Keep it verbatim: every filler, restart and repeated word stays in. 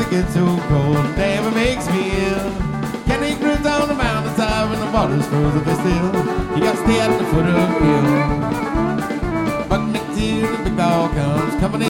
it gets so cold, damn, it makes me ill. Can't eat grits on the mountainside when the water's frozen still. You gotta stay at the foot of the hill. But next year the big dog comes coming in.